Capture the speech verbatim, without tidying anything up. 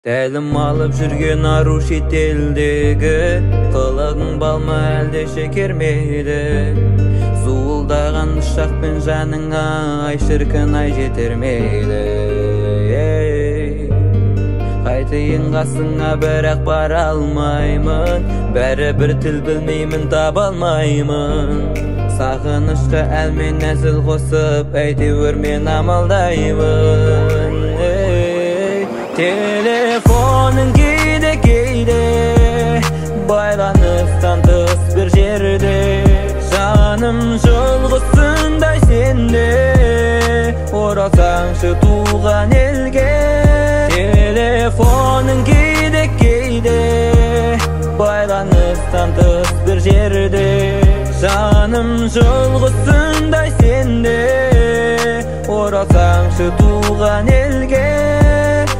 Тәлім алып жүрген ару шетелдегі, қылығың балма әлде шекермейді. Зуылдаған ұшақпен жаныңа ай шіркін ай жетермейді. Қайтайын қасыңа бірақ бара алмаймын, бәрі бір тіл білмеймін таба алмаймын. Сағынышқа әлмен нәсіл қосып әйтеуір мен амалдаймын. Телефоның кейде-кейде байланыстан тыс бір жерде, жаным жолғысындай сенде, оралсаңшы туған елге. Телефоның кейде-кейде байланыстан тыс бір жерде, жаным жолғысындай сенде, оралсаңшы туған елге.